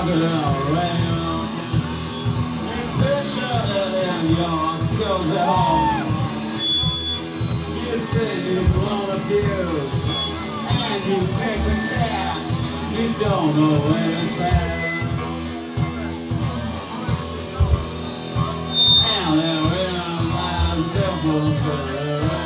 walking around. You picture it in your girls at home. You think you blown a fuse, and you pick a cat. You don't know where it's at. And therein lies devil's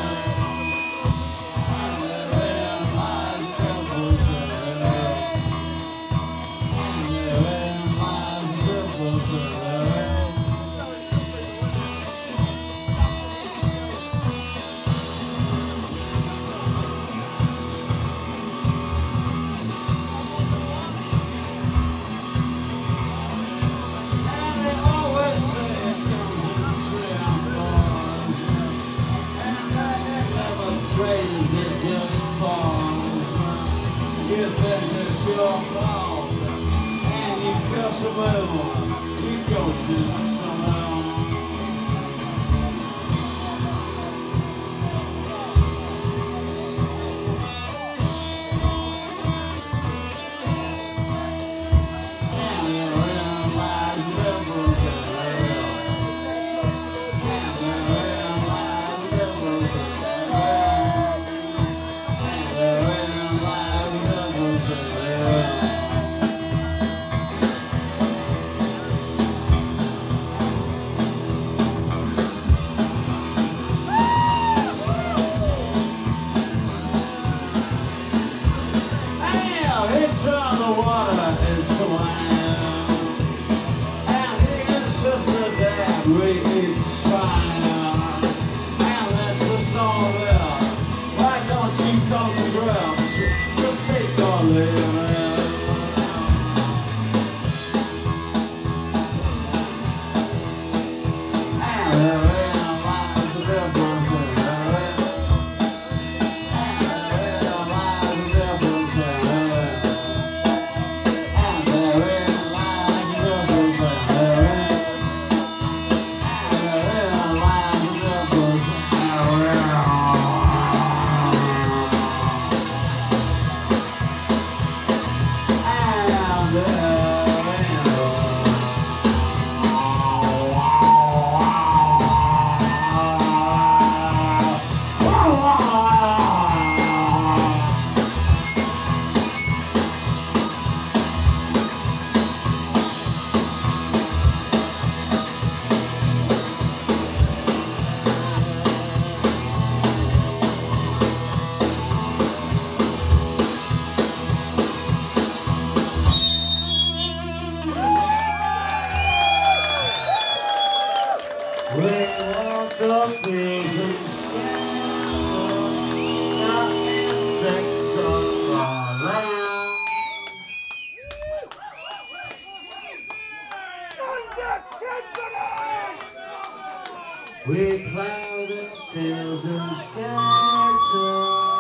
it just falls. You think it's your fault, and you curse a little, you go to somewhere. It's on the water, it's the wine. And he insisted that we eat swine. And that's the song there. Why don't you come to grips? Just take your living. And therein lies the difference. We walk the fields and skies, not insects around. We plow the fields and skies.